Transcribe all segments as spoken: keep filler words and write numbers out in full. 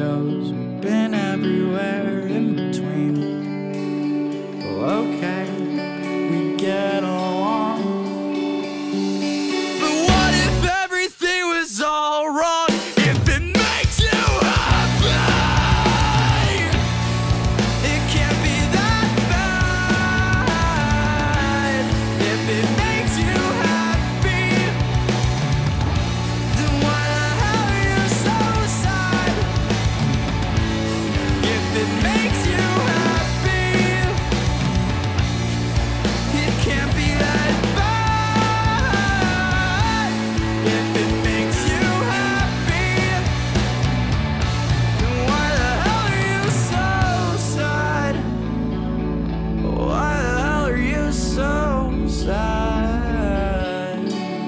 windows, we've been everywhere in between. Well, okay, we get along. But what if everything was all wrong? If it makes you happy, it can't be that bad. If it makes you happy, then why the hell are you so sad? If it makes you happy, it can't be that bad. If it makes you happy, then why the hell are you so sad? Why the hell are you so sad?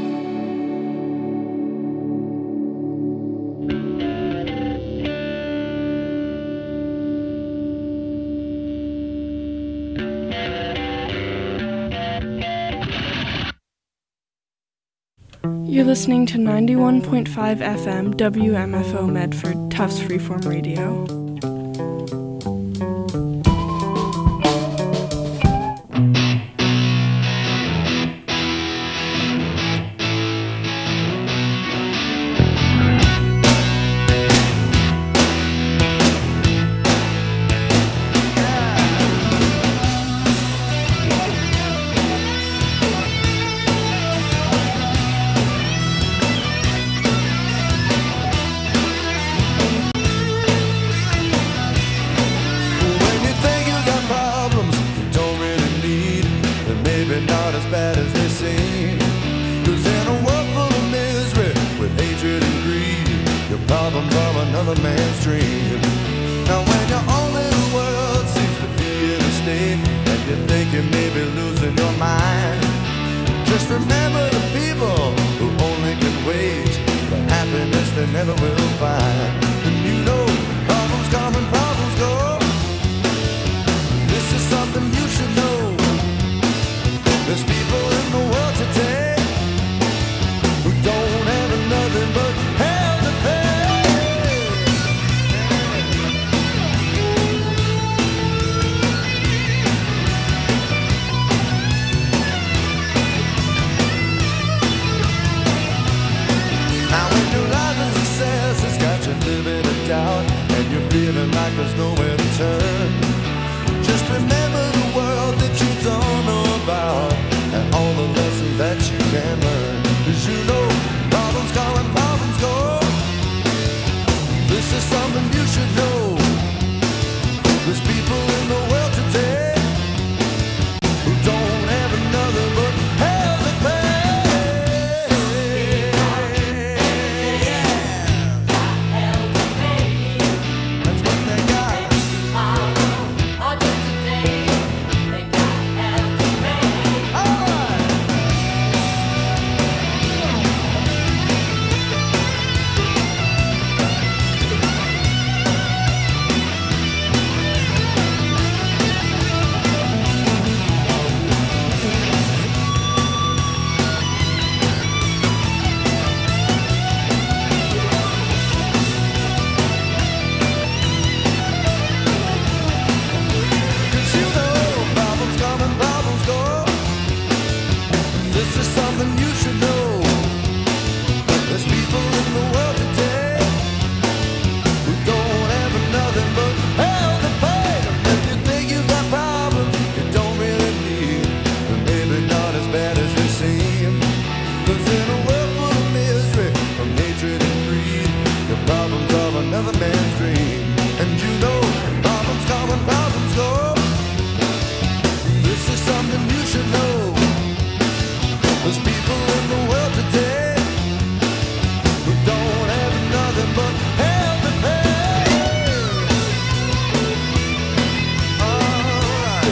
You're listening to ninety-one point five F M W M F O Medford, Tufts Freeform Radio. When you think you got problems you don't really need, they're maybe not as bad as they seem. 'Cause in a world full of misery, with hatred and greed, your problems are another man's dream. Now when your own little world seems to be in a state, and you think you may be losing your mind, just remember the people who only can wait for happiness they never will find. And you know, problems come and problems go. This is something you should know. There's people in the world today who don't have nothing but hell to pay. Now when your life is success has got you living in doubt, and you're feeling like there's nowhere to turn, just remember the world that you don't know about, and all the lessons that you can learn. 'Cause you know, problems come and problems go. This is something you should know. There's people in the world today who don't have nothing but hell to pay. That's what they got. Alright. Cause you know, problems come and problems go. This is something you should know. There's people in the world today who don't have nothing but hell to pay. If you think you got problems you don't really need, they're maybe not as bad as they seem. 'Cause in a world full of misery, from hatred and greed, your problems are another man's dream. And you know, problems come and problems go. This is something you should know. There's people in the world today who don't have nothing but hell to pay. Alright.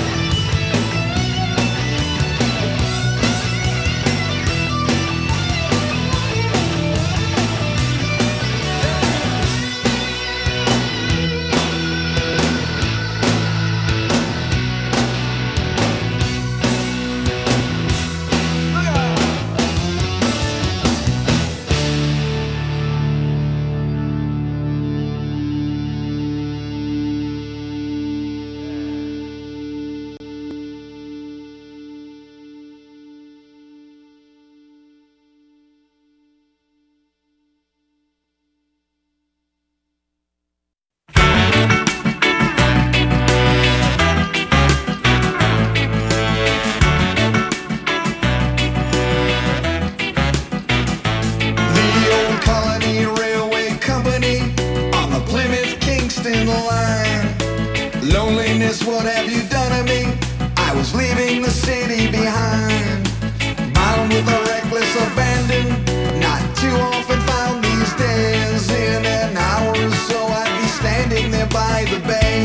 Loneliness, what have you done to me? I was leaving the city behind, bound with a reckless abandon. Not too often found these days. In an hour or so I'd be standing there by the bay.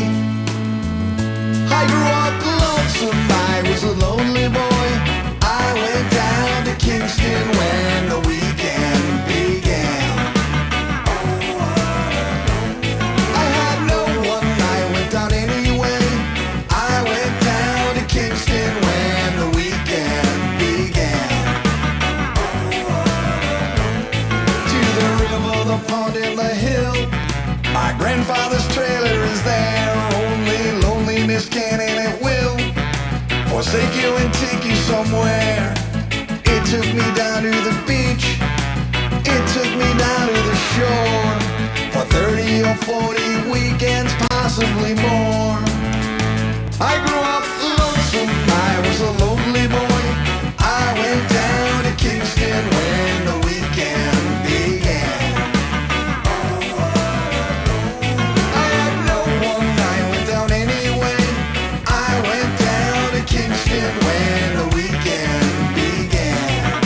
I grew up lonesome, I was a lonely boy. I went down to Kingston when the weekend began. I had no one, I went down anyway. I went down to Kingston when the weekend began. To the river, the pond, and the hill. My grandfather's trailer is there. Only loneliness can and it will forsake you and take you somewhere. It took me down to the beach. It took me down to the shore for thirty or forty weekends, possibly more. I grew up lonesome, I was a lonely boy. I went down to Kingston when the weekend began. I had no one, I went down anyway. I went down to Kingston when the weekend began.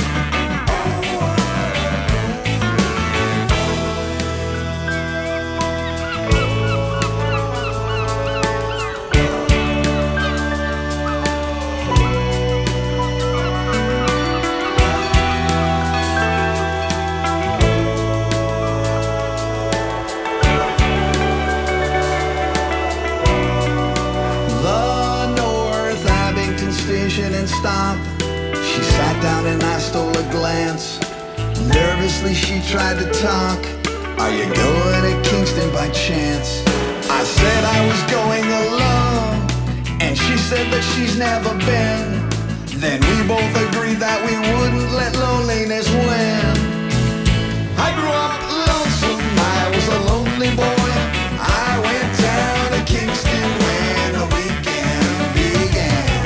The North Abington station and stop. She sat down and I stole a glance. Nervously she tried to talk. Are you going to Kingston by chance? I said I was going alone, and she said that she's never been. Then we both agreed that we wouldn't let loneliness win. I grew up lonesome, I was a lonely boy. I went down to Kingston when the weekend began.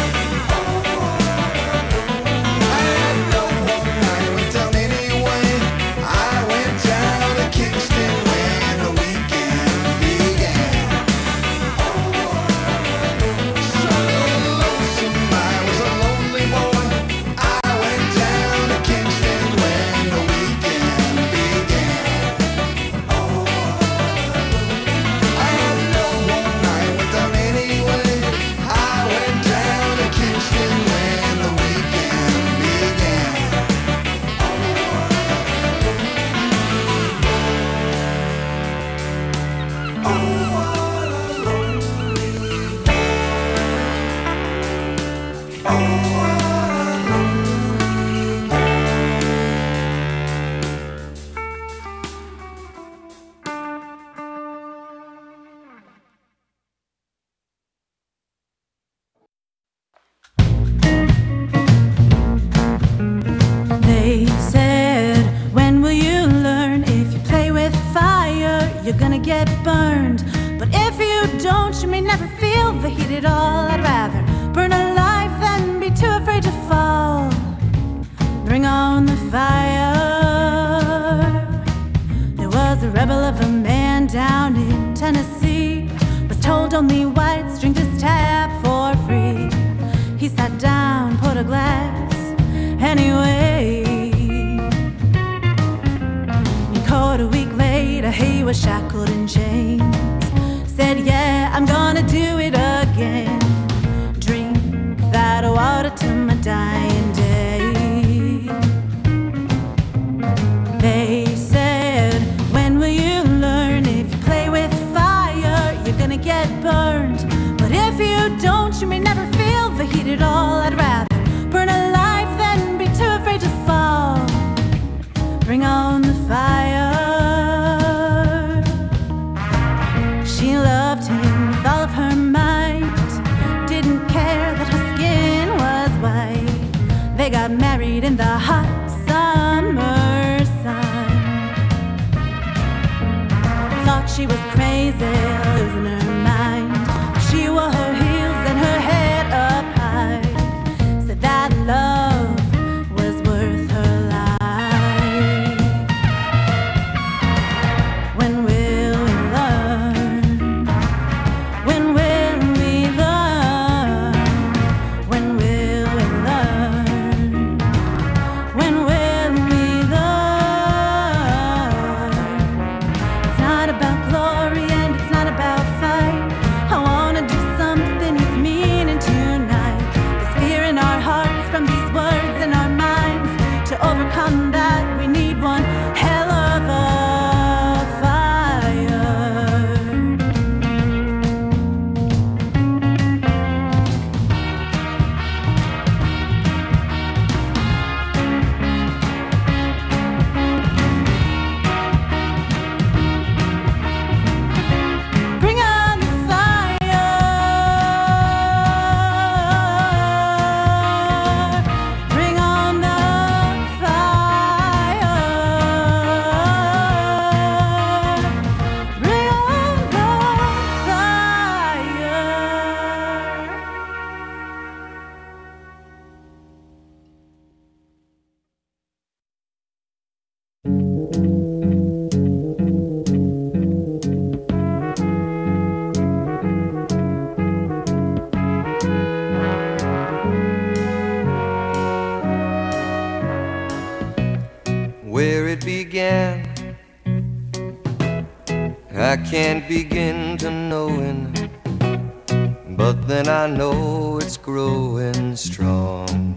I had no one, I went down anyway. I went down to Kingston when the weekend began. So lonesome, I was a lonely boy. I went down to Kingston when the weekend began. I had no one, I went down anyway. I went down to Kingston when the weekend began. They said, when will you learn? If you play with fire, you're gonna get burned. But if you don't, you may never feel the heat at all. I'd rather burn alive than be too afraid to fall. Bring on the fire. There was a rebel of a man down in Tennessee. Was told only whites drink this tap for free. He sat down, poured a glass anyway. And caught a week later, he was shackled in chains. Said, yeah, I'm gonna do it again. Drink that water till my dying day. They said, when will you learn? If you play with fire, you're gonna get burned. But if you don't, you may never feel the heat at all. I'd rather burn alive than be too afraid to fall. Bring on the fire. She loved him with all of her might. Didn't care that her skin was white. They got married in the hot summer sun. Thought she was crazy, losing her mind. She wore her heels and her head up high. Said that love was worth her life. When will we learn? When will can't begin to knowing, but then I know it's growing strong.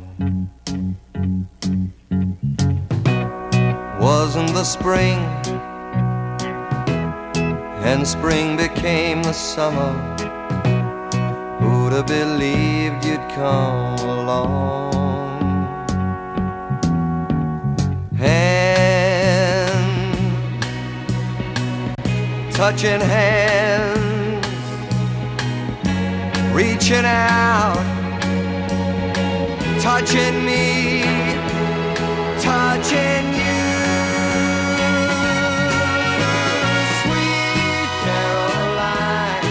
Wasn't the spring, and spring became the summer. Who'd have believed you'd come along? Hand, touching hands, reaching out, touching me, touching you. Sweet Caroline,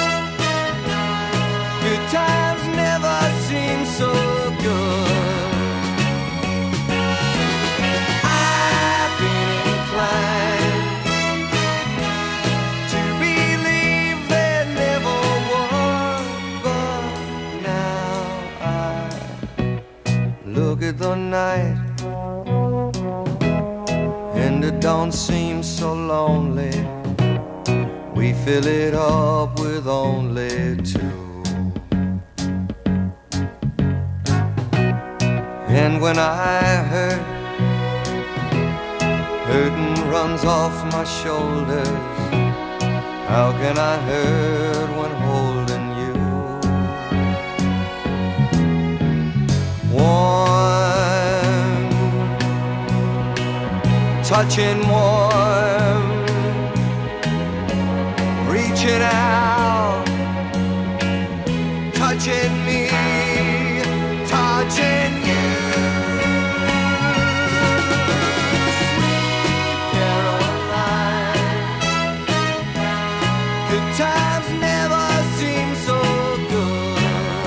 good times never seem so good. I've been inclined to believe there never was, but now I look at the night and it don't seem so lonely. We fill it up with only two. And when I hurt, hurting runs off my shoulders. How can I hurt when holding you? Warm, touching warm, reaching out, touching me, touching you. Sweet Caroline, good times never seem so good.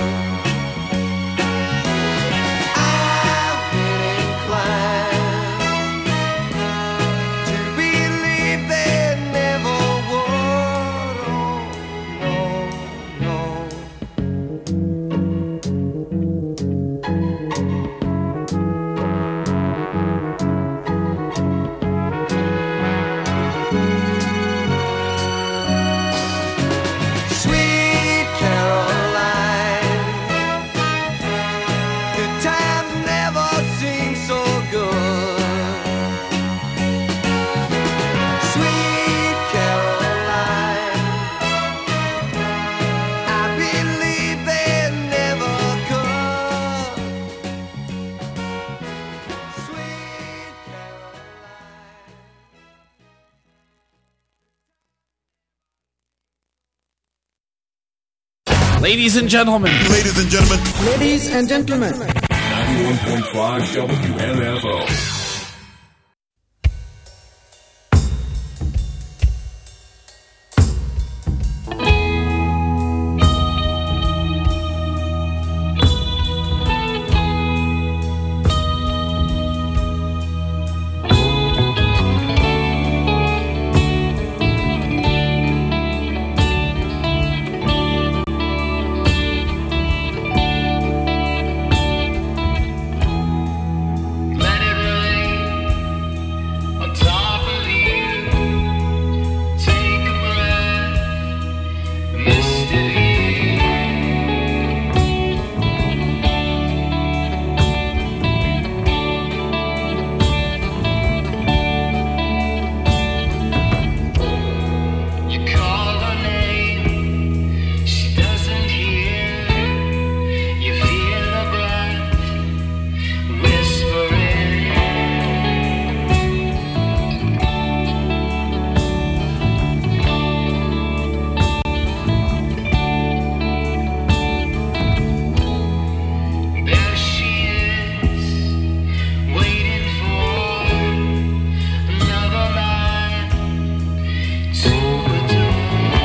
I've been inclined to believe there never would. Oh, no, Sweet Caroline, good times never seem so good. Sweet Caroline, I believe they never could. Sweet Caroline. Ladies and gentlemen, Ladies and gentlemen, Ladies and gentlemen, ninety-one point five W M F O. Let it rain on top of you. Take a breath, mist of you. You call her name, she doesn't hear. You feel her breath whispering. There she is, waiting for another man to adore.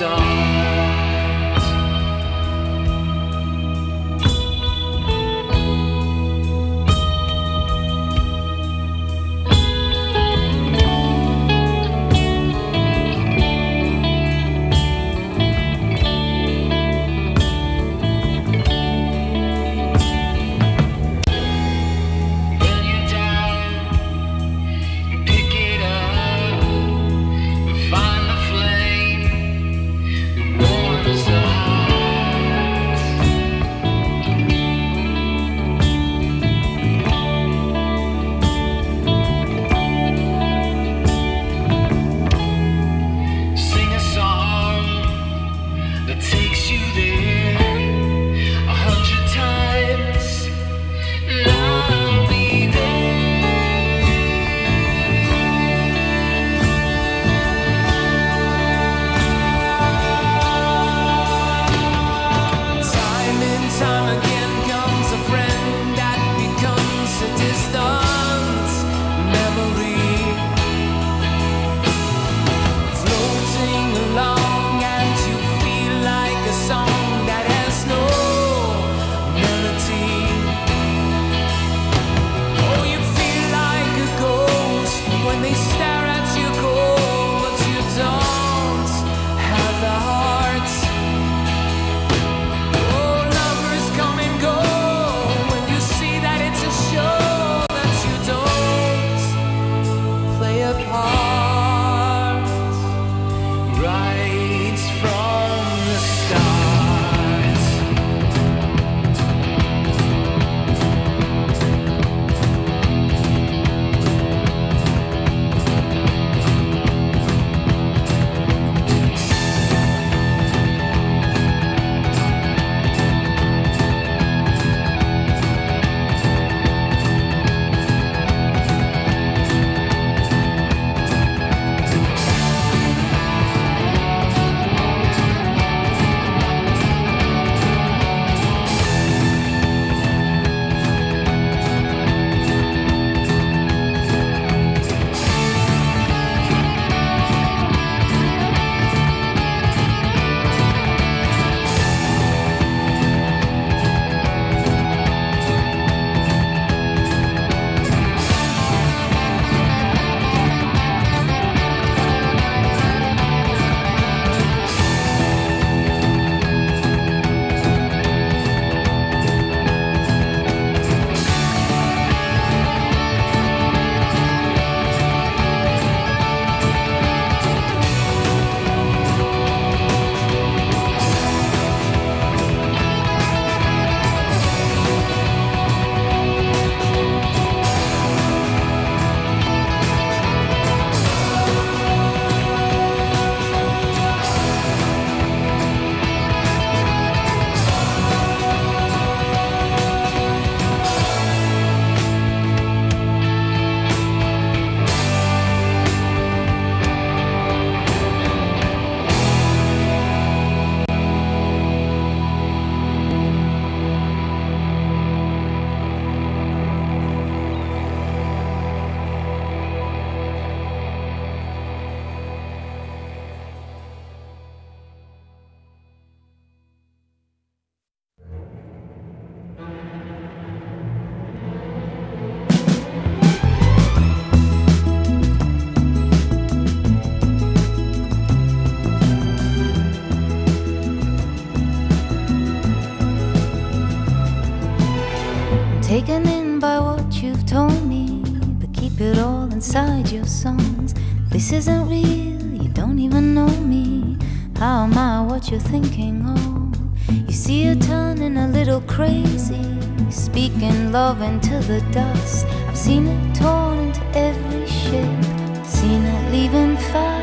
Taken in by what you've told me, but keep it all inside your songs. This isn't real, you don't even know me. How am I what you're thinking of? You see her turning a little crazy, speaking love into the dust. I've seen it torn into every shape, seen it leaving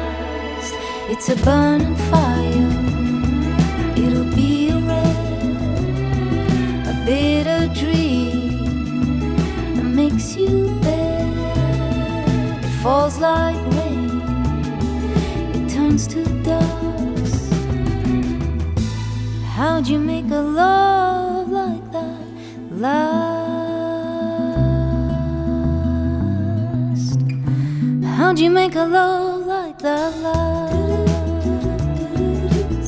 fast. It's a burning fire, it'll be a red, a bitter dream that makes you bad. It falls like rain, it turns to dust. How'd you make a love like that last? How'd you make a love like that last?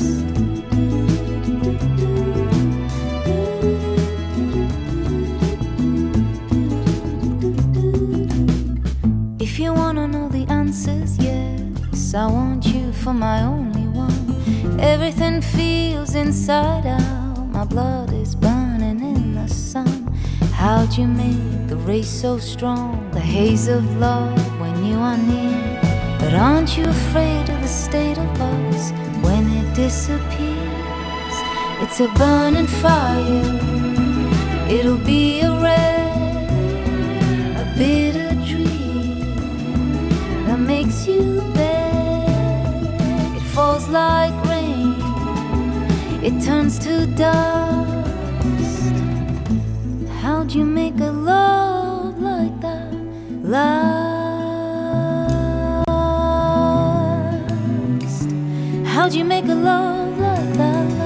for my only one. Everything feels inside out. My blood is burning in the sun. How'd you make the race so strong? The haze of love when you are near. But aren't you afraid of the state of us when it disappears? It's a burning fire. It'll be a red, a bitter dream that makes you bad. It falls like rain. It turns to dust. How'd you make a love like that last? How'd you make a love like that last?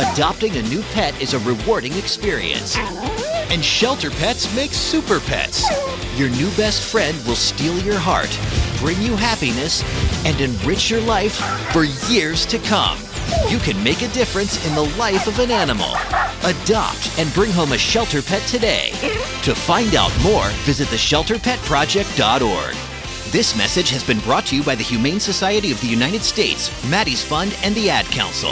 adopting a new pet is a rewarding experience. And Shelter Pets makes super pets. Your new best friend will steal your heart, bring you happiness, and enrich your life for years to come. You can make a difference in the life of an animal. Adopt and bring home a Shelter Pet today. To find out more, visit the shelter pet project dot org. This message has been brought to you by the Humane Society of the United States, Maddie's Fund, and the Ad Council.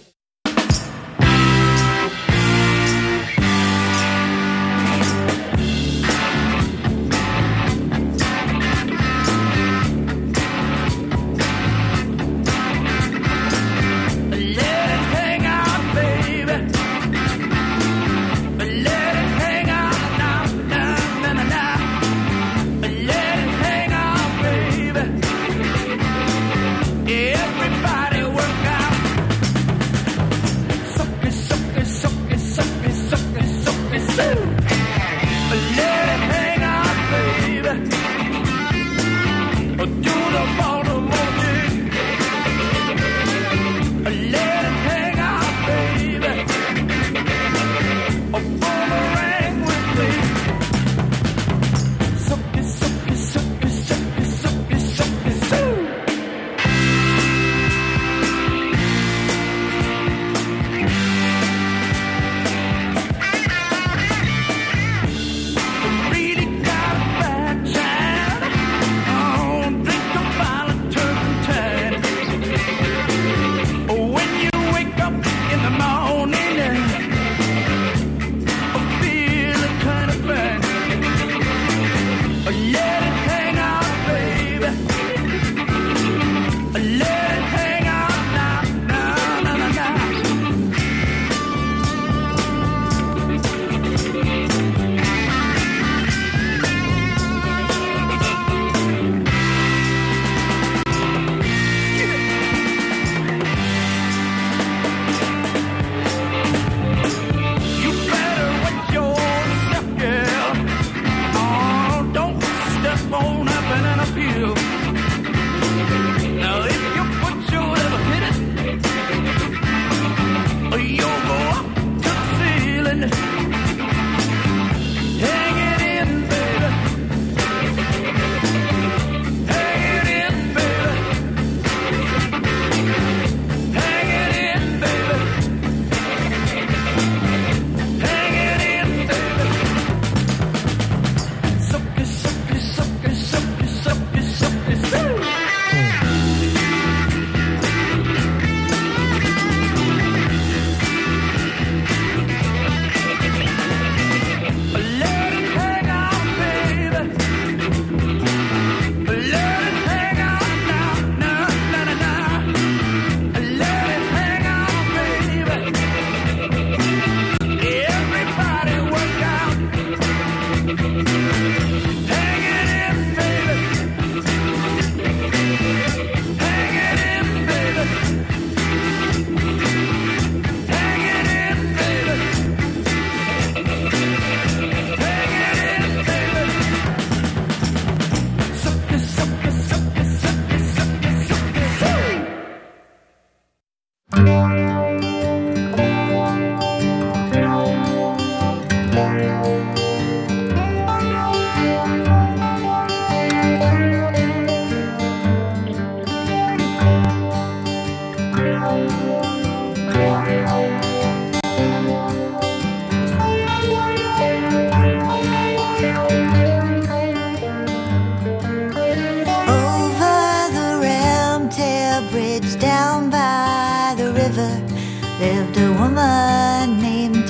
lived a woman named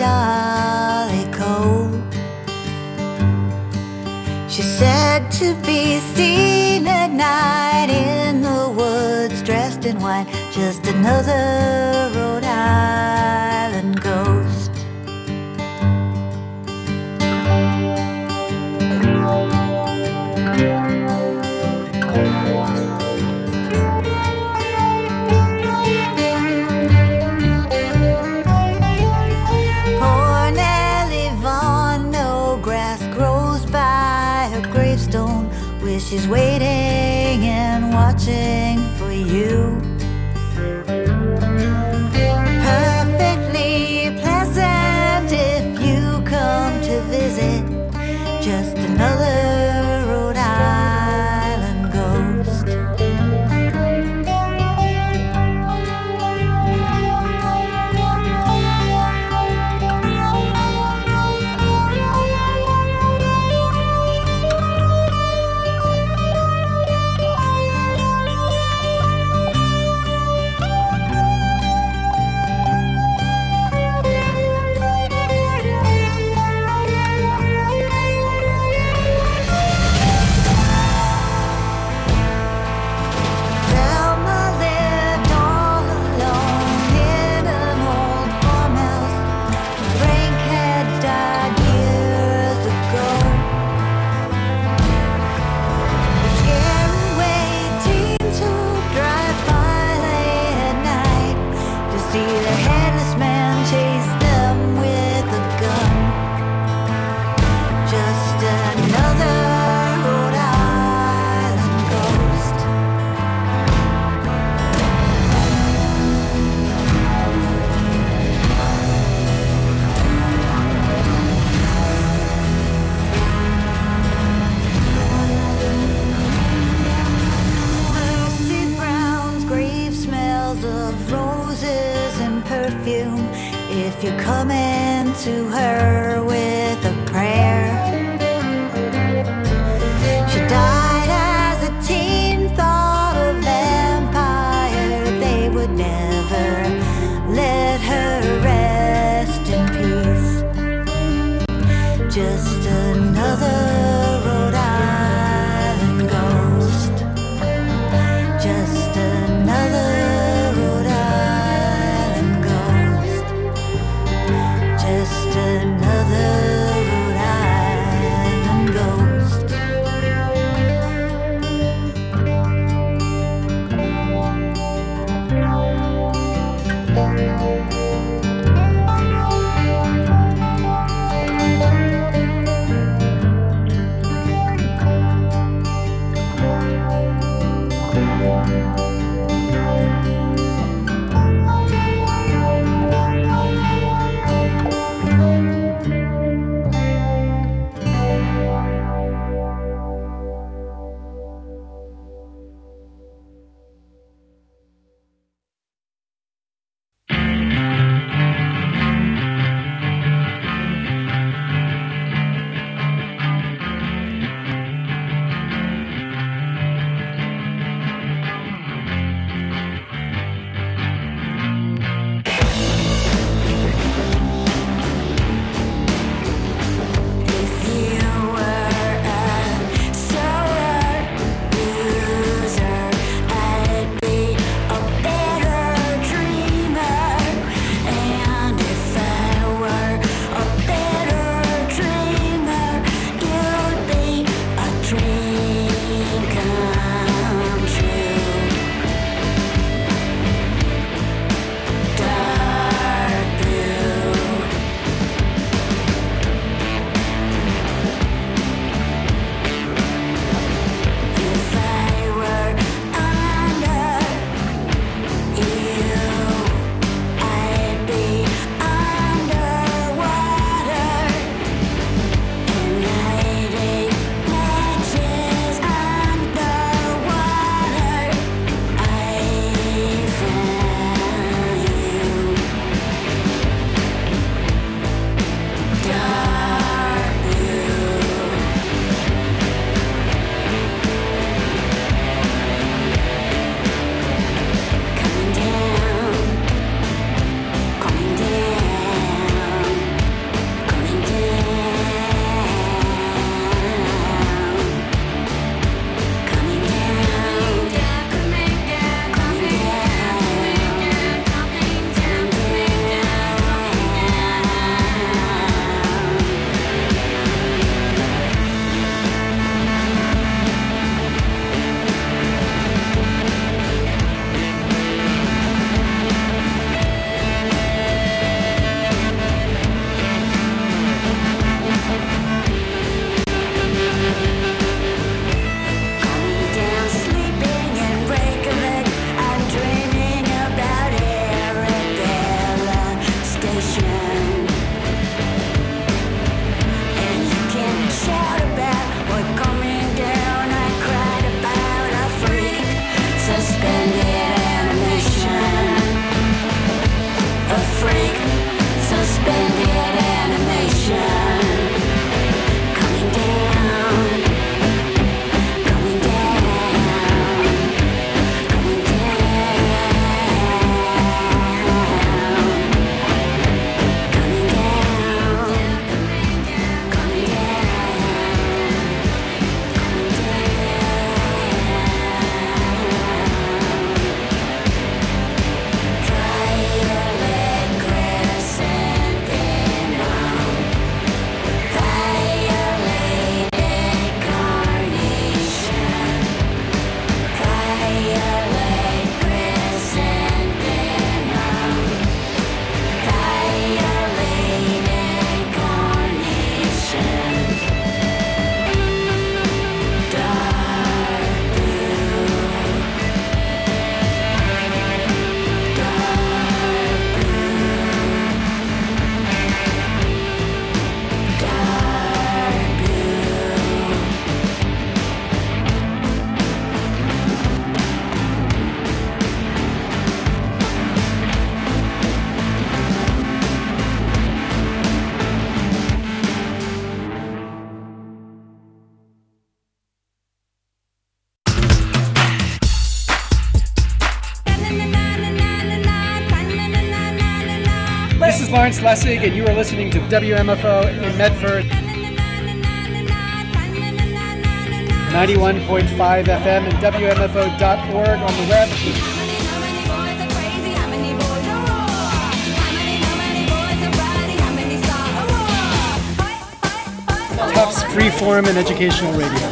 Dolly Cole. She's said to be seen at night in the woods, dressed in white, just another Rhode Island ghost. Poor Nellie Vaughan, no grass grows by her gravestone, where she's waiting and watching for you. Perfectly ran to her with a prayer. She died as a teen, thought a vampire. They would never let her rest in peace. Just another Rhode Island ghost. Just another Rhode Island ghost. Just another Rhode Island ghost. Lawrence Lessig, and you are listening to W M F O in Medford. ninety-one point five F M and W M F O dot org on the web. Tufts Freeform and Educational Radio.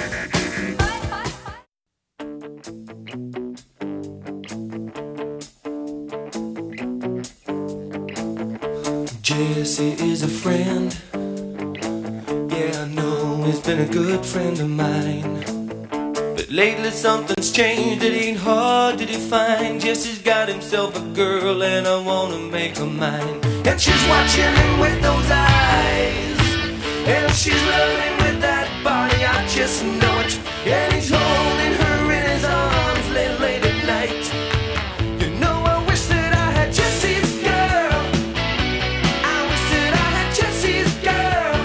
Jesse is a friend. Yeah, I know he's been a good friend of mine. But lately something's changed, it ain't hard to define. Jesse's got himself a girl and I wanna make her mine. And she's watching him with those eyes, and she's loving with that body, I just know it. And he's holding her in his arms late, late at night. You know I wish that I had Jesse's girl. I wish that I had Jesse's girl.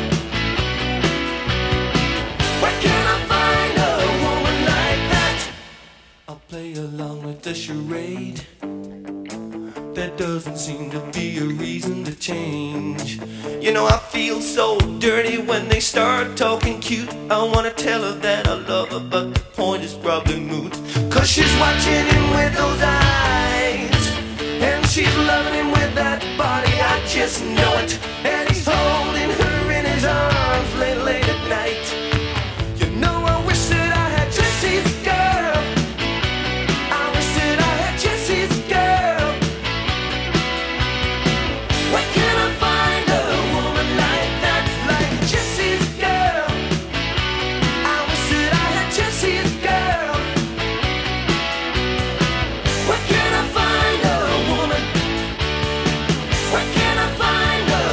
Where can I find a woman like that? I'll play along with the charade. There doesn't seem to be a reason to change. You know I feel so dirty when they start talking cute. I wanna tell her that I love her, but the point is probably moot. Cause she's watching him with those eyes, and she's loving him with that body, I just know it. And he's holding her in his arms late, late at night. You know I wish that I had Jesse's girl. I wish that I had Jesse's girl. Where can I find a woman like that, like Jesse's girl? I wish that I had Jesse's girl. Where can I find a woman? Where can I find a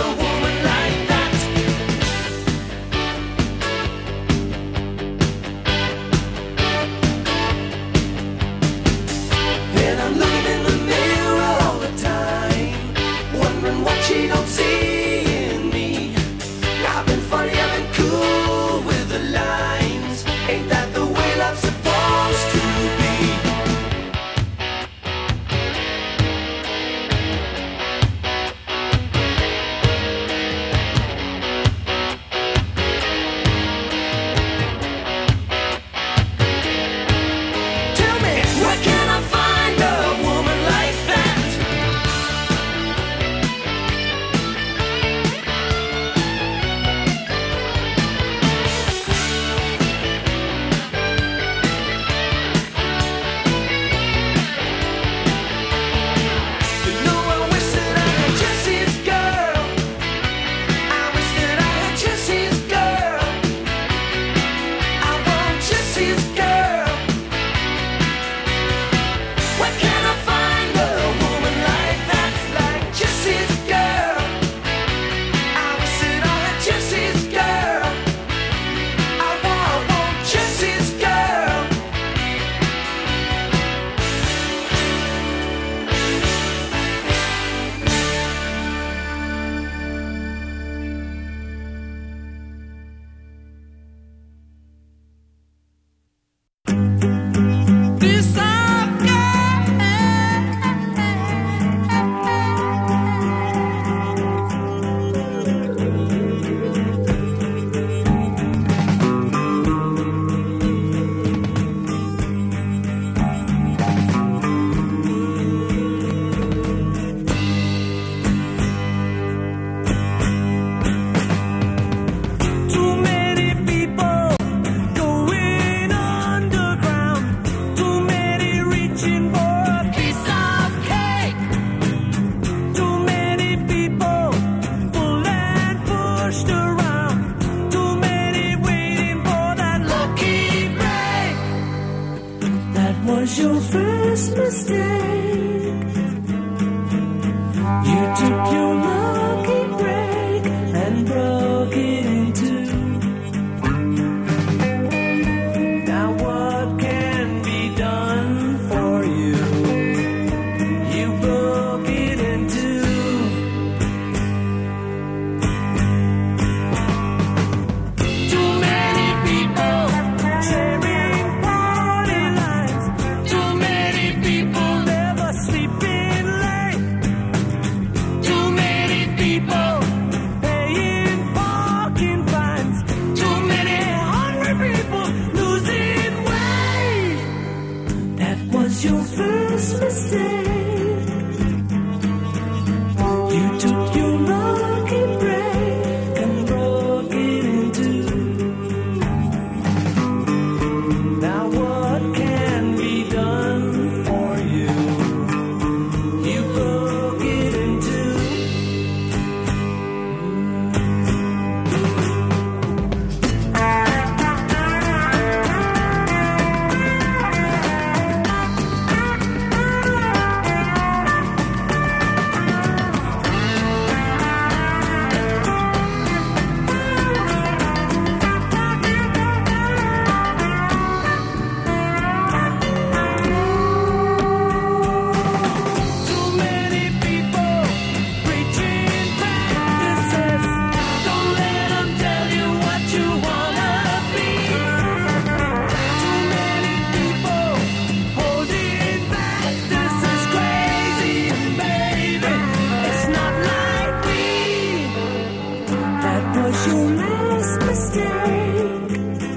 was your last mistake.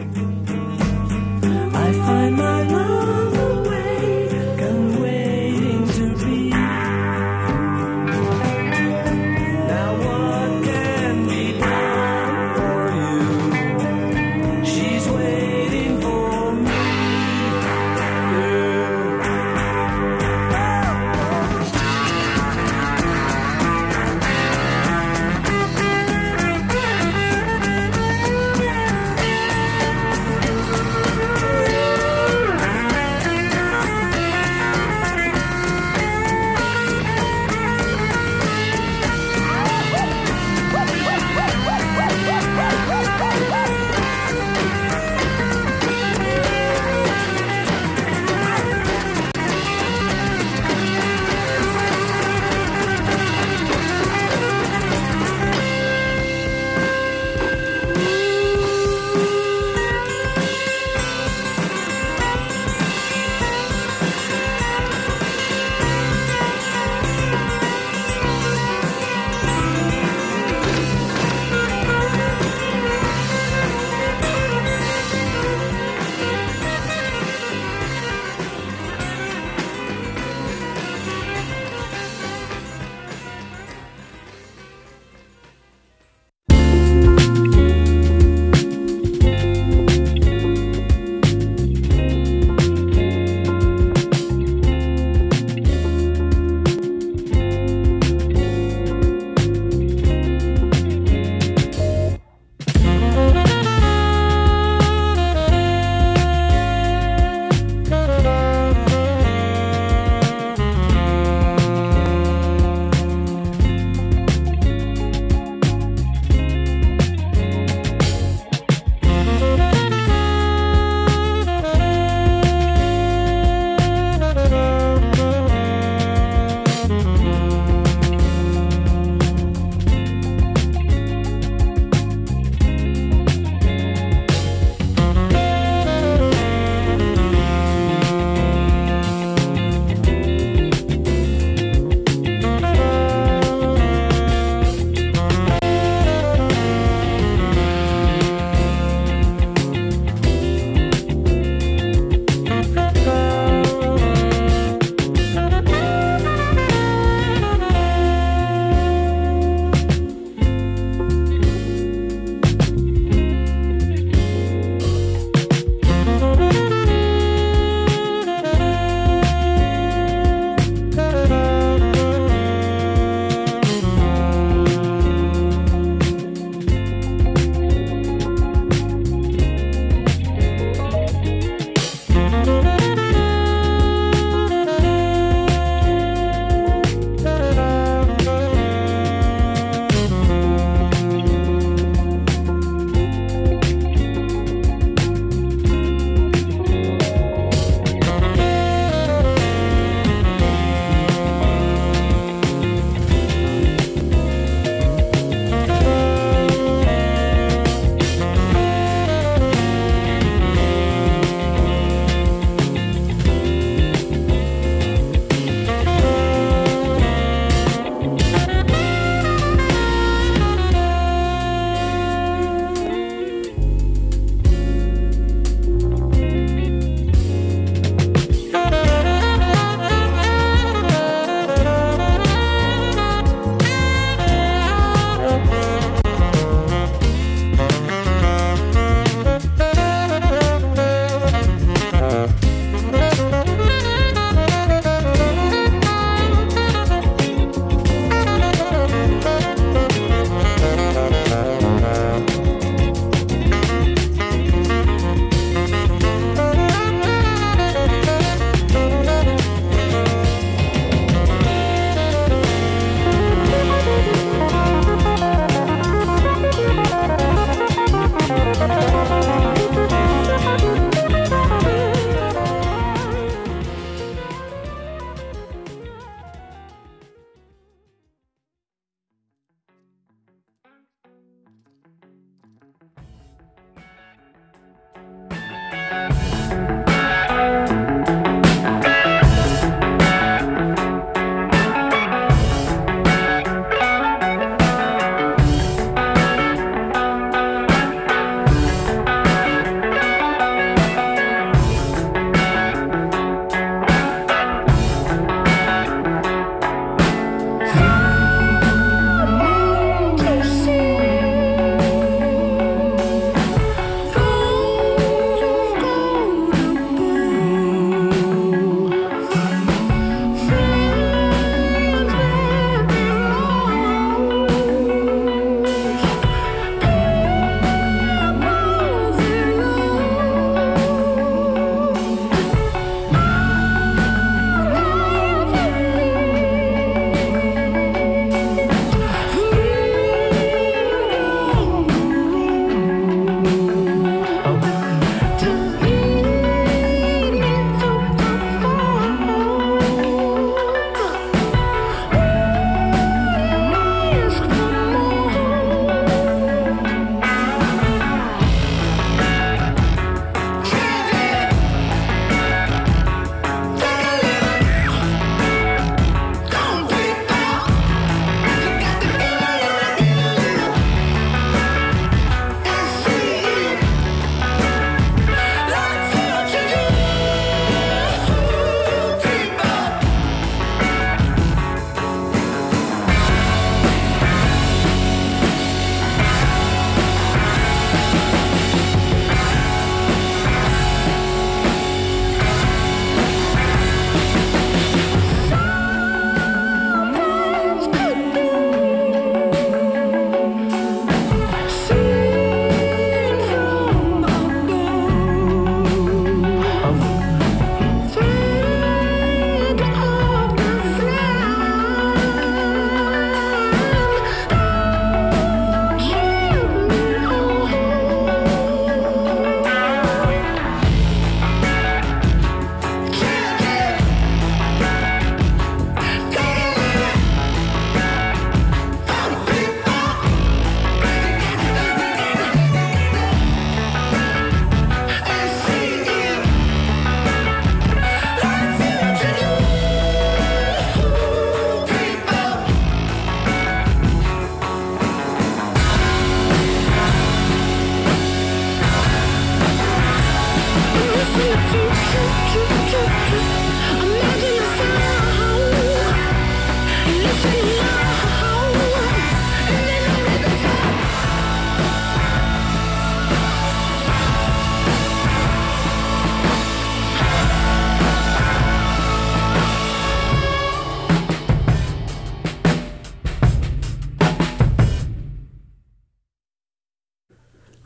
I find my love awake and waiting to be. Now what can be done for you? She's waiting for me. Yeah.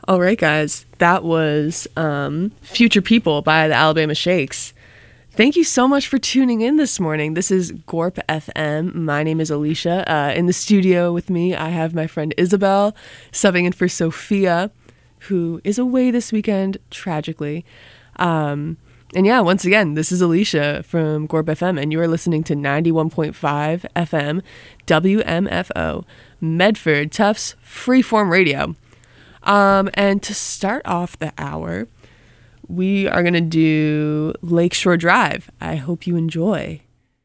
All right, guys, that was um, Future People by the Alabama Shakes. Thank you so much for tuning in this morning. This is Gorp F M. My name is Alicia. Uh, in the studio with me, I have my friend Isabel, subbing in for Sophia, who is away this weekend, tragically. Um, and yeah, once again, this is Alicia from Gorp F M, and you are listening to ninety-one point five F M W M F O, Medford Tufts Freeform Radio. Um, and to start off the hour, we are going to do Lakeshore Drive. I hope you enjoy.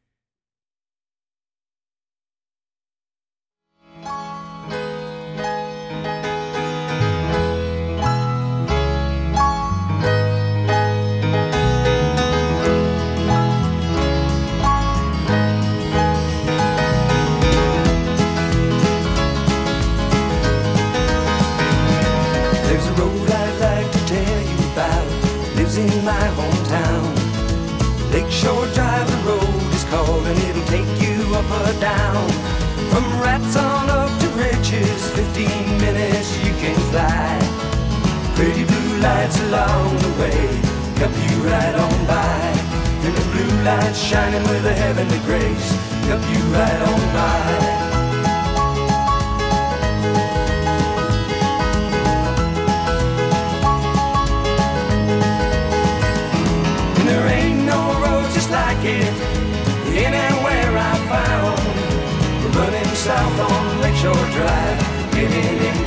In my hometown, Lakeshore Drive, the road is called, and it'll take you up or down. From rats on up to riches, fifteen minutes you can fly. Pretty blue lights along the way help you right on by, and the blue lights shining with a heavenly grace help you right on by. Like it anywhere I found, we're running south on Lakeshore Drive, getting into